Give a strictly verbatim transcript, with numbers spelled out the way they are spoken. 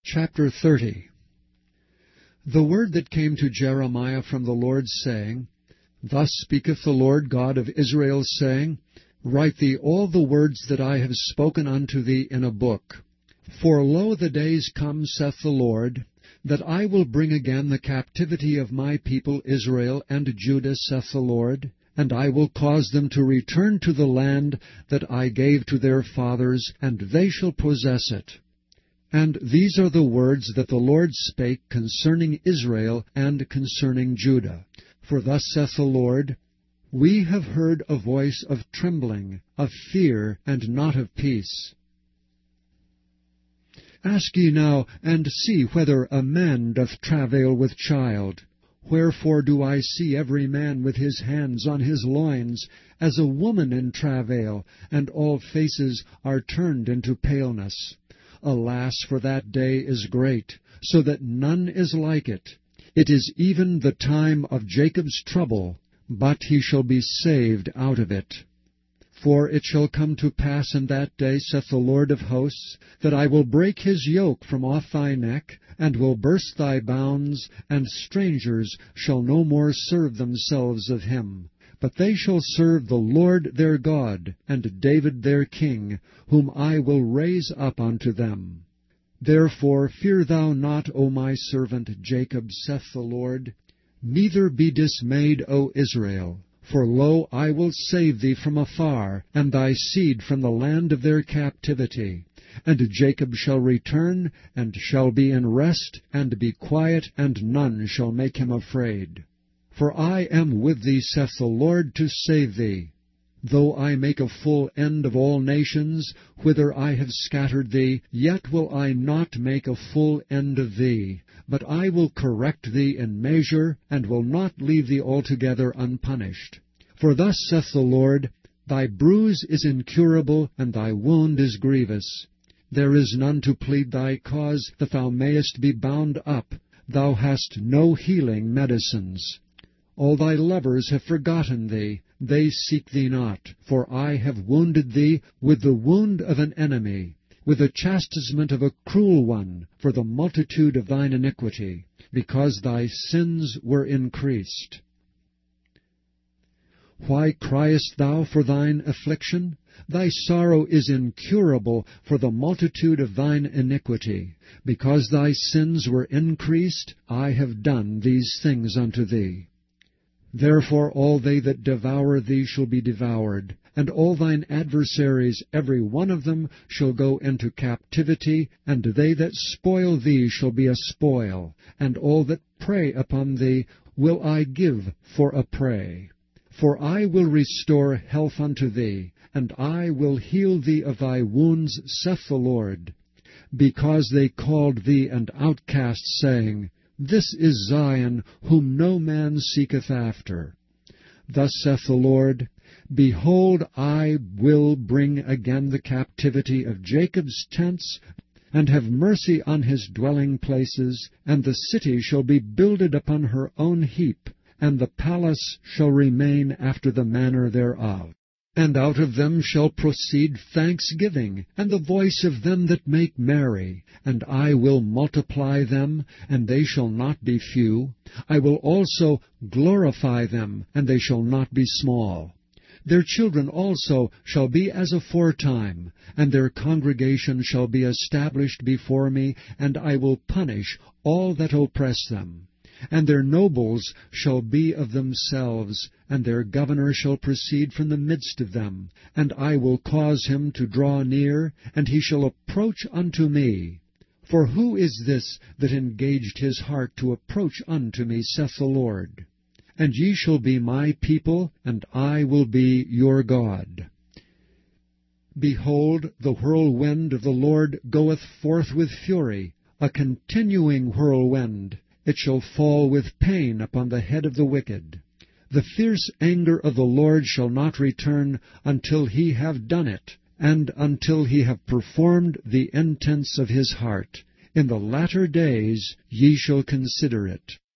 Chapter thirty. The word that came to Jeremiah from the Lord, saying, Thus speaketh the Lord God of Israel, saying, Write thee all the words that I have spoken unto thee in a book. For lo, the days come, saith the Lord, that I will bring again the captivity of my people Israel and Judah, saith the Lord, and I will cause them to return to the land that I gave to their fathers, and they shall possess it. And these are the words that the Lord spake concerning Israel and concerning Judah. For thus saith the Lord, We have heard a voice of trembling, of fear, and not of peace. Ask ye now, and see whether a man doth travail with child. Wherefore do I see every man with his hands on his loins, as a woman in travail, and all faces are turned into paleness? Alas, for that day is great, so that none is like it. It is even the time of Jacob's trouble, but he shall be saved out of it. For it shall come to pass in that day, saith the Lord of hosts, that I will break his yoke from off thy neck, and will burst thy bounds, and strangers shall no more serve themselves of him. But they shall serve the Lord their God, and David their king, whom I will raise up unto them. Therefore fear thou not, O my servant Jacob, saith the Lord, neither be dismayed, O Israel. For lo, I will save thee from afar, and thy seed from the land of their captivity. And Jacob shall return, and shall be in rest, and be quiet, and none shall make him afraid. For I am with thee, saith the Lord, to save thee. Though I make a full end of all nations, whither I have scattered thee, yet will I not make a full end of thee. But I will correct thee in measure, and will not leave thee altogether unpunished. For thus saith the Lord, Thy bruise is incurable, and thy wound is grievous. There is none to plead thy cause, that thou mayest be bound up. Thou hast no healing medicines. All thy lovers have forgotten thee, they seek thee not. For I have wounded thee with the wound of an enemy, with the chastisement of a cruel one, for the multitude of thine iniquity, because thy sins were increased. Why criest thou for thine affliction? Thy sorrow is incurable for the multitude of thine iniquity. Because thy sins were increased, I have done these things unto thee. Therefore all they that devour thee shall be devoured, and all thine adversaries, every one of them, shall go into captivity, and they that spoil thee shall be a spoil, and all that prey upon thee will I give for a prey. For I will restore health unto thee, and I will heal thee of thy wounds, saith the Lord. Because they called thee an outcast, saying, This is Zion, whom no man seeketh after. Thus saith the Lord, Behold, I will bring again the captivity of Jacob's tents, and have mercy on his dwelling places, and the city shall be builded upon her own heap, and the palace shall remain after the manner thereof. And out of them shall proceed thanksgiving, and the voice of them that make merry. And I will multiply them, and they shall not be few. I will also glorify them, and they shall not be small. Their children also shall be as aforetime, and their congregation shall be established before me, and I will punish all that oppress them. And their nobles shall be of themselves, and their governor shall proceed from the midst of them. And I will cause him to draw near, and he shall approach unto me. For who is this that engaged his heart to approach unto me, saith the Lord? And ye shall be my people, and I will be your God. Behold, the whirlwind of the Lord goeth forth with fury, a continuing whirlwind. It shall fall with pain upon the head of the wicked. The fierce anger of the Lord shall not return until he have done it, and until he have performed the intents of his heart. In the latter days ye shall consider it.